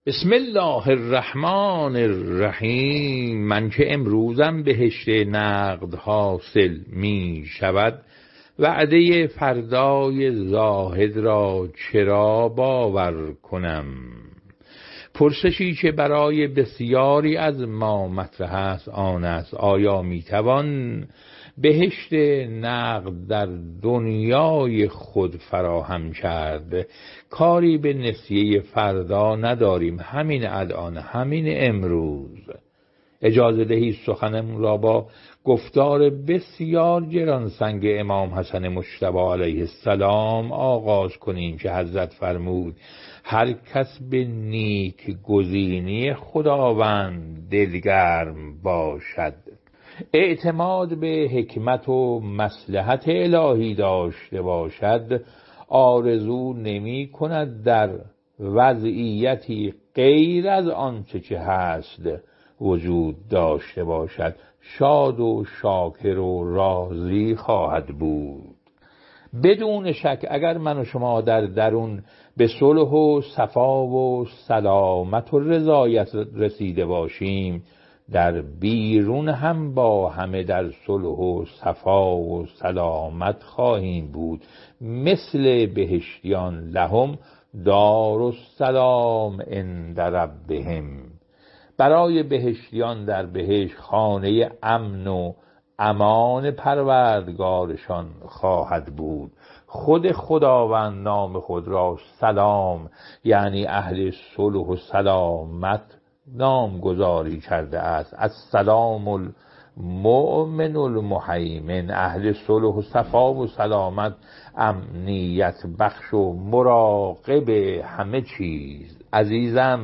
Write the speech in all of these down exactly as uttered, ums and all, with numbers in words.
بسم الله الرحمن الرحیم. من که امروزم بهشت نقد حاصل می شود، وعده فردای زاهد را چرا باور کنم؟ پرسشی که برای بسیاری از ما مطرح است آن است: آیا می توان بهشت نقد در دنیای خود فراهم کرد؟ کاری به نسیه فردا نداریم، همین الان، همین امروز. اجازه دهید سخنم را با گفتار بسیار گرانسنگ امام حسن مجتبی علیه السلام آغاز کنیم که حضرت فرمود: هر کس به نیک گزینی خداوند دلگرم باشد، اعتماد به حکمت و مصلحت الهی داشته باشد، آرزو نمی کند در وضعیتی غیر از آنچه که هست وجود داشته باشد، شاد و شاکر و راضی خواهد بود. بدون شک اگر من و شما در درون به صلح و صفا و سلامت و رضایت رسیده باشیم، در بیرون هم با همه در صلح و صفا و سلامت خواهیم بود. مثل بهشتیان لهم دار السلام عند ربهم. برای بهشتیان در بهشت خانه امن و امان پروردگارشان خواهد بود. خود خداوند نام خود را سلام، یعنی اهل صلح و سلامت، نامگذاری کرده است. السلام المؤمن المهیمن، اهل صلح و صفا و سلامت، امنیت بخش و مراقب همه چیز. عزیزم،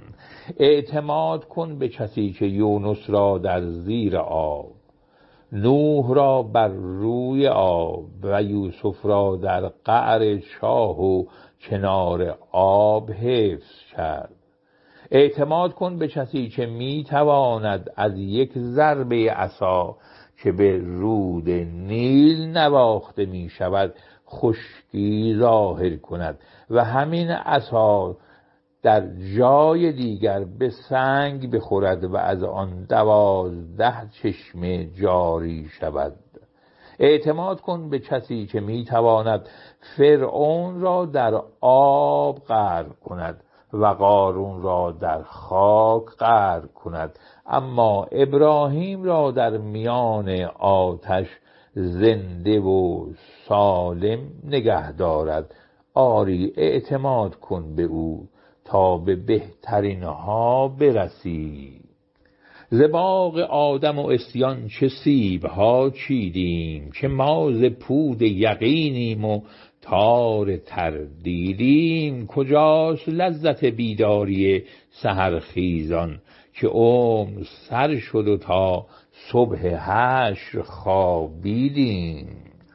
اعتماد کن به کسی که یونس را در زیر آب، نوح را بر روی آب و یوسف را در قعر چاه و کنار آب حفظ کرد. اعتماد کن به کسی که می تواند از یک ضربه عصا که به رود نیل نواخته می شود خشکی ظاهر کند و همین عصا در جای دیگر به سنگ بخورد و از آن دوازده چشمه جاری شود. اعتماد کن به کسی که می تواند فرعون را در آب غرق کند و قارون را در خاک غرق کند، اما ابراهیم را در میان آتش زنده و سالم نگه دارد. آری، اعتماد کن به او تا به بهترین ها برسی. ز باغ آدم و عصیان چه سیب ها چیدیم، که ما ز پود یقینیم و تار تردیدیم. کجاست لذت بیداری سحرخیزان، که عمر سر شد و تا صبح حشر خوابیدیم.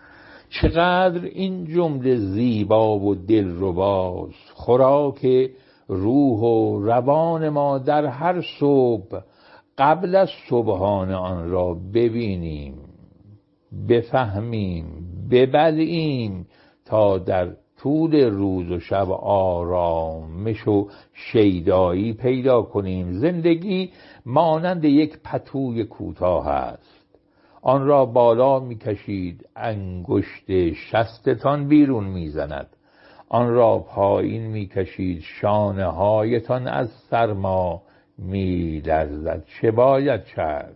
چقدر این جمله زیبا و دلرباست، خوراک روح و روان ما در هر صبح قبل از صبحانه آن را ببینیم، بفهمیم، ببلعیم، تا در طول روز و شب آرامش و شیدایی پیدا کنیم. زندگی مانند یک پتوی کوتاه است، آن را بالا می‌کشید انگشت شستتان بیرون می‌زند، آن را پایین می‌کشید شانه هایتان از سرما می‌لرزد. چه باید کرد؟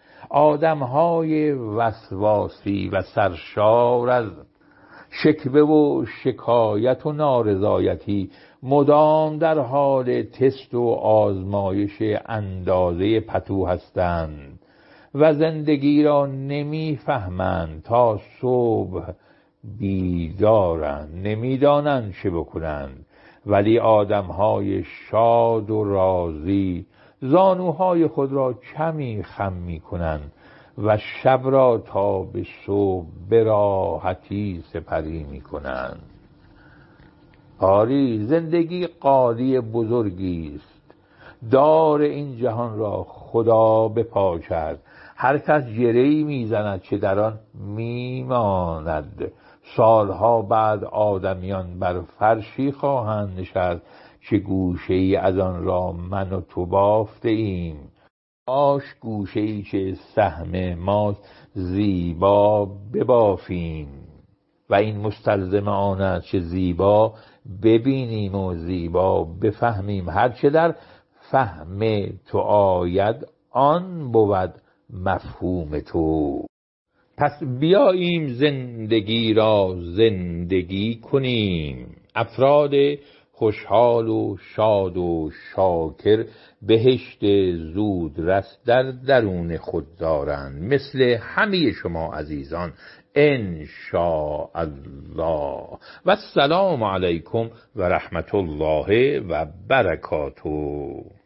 آدم‌های وسواسی و سرشار از شکوه و شکایت و نارضایتی مدام در حال تست و آزمایش اندازه پتو هستند و زندگی را نمی‌فهمند. تا صبح بیدارند، نمی‌دانند چه بکنند، ولی آدم‌های شاد و راضی زانوهای خود را کمی خم می‌کنند و شب را تا به صبح به راحتی سپری می‌کنند. آری، زندگی قالی بزرگی است، دار این جهان را خدا به پا کرد. هر کس گره‌ای می‌زند که در آن می‌ماند. سالها بعد آدمیان بر فرشی خواهند نشست چه گوشه ای از آن را من و تو بافته ایم. آش گوشه ای که سهم ما زیبا ببافیم و این مستلزم آن است که زیبا ببینیم و زیبا بفهمیم. هرچه در فهم تو آید آن بود مفهوم تو. پس بیاییم زندگی را زندگی کنیم، افراد خوشحال و شاد و شاکر بهشت زودرس در درون خود دارند، مثل همه شما عزیزان انشاءالله. و السلام علیکم و رحمت الله و برکاته.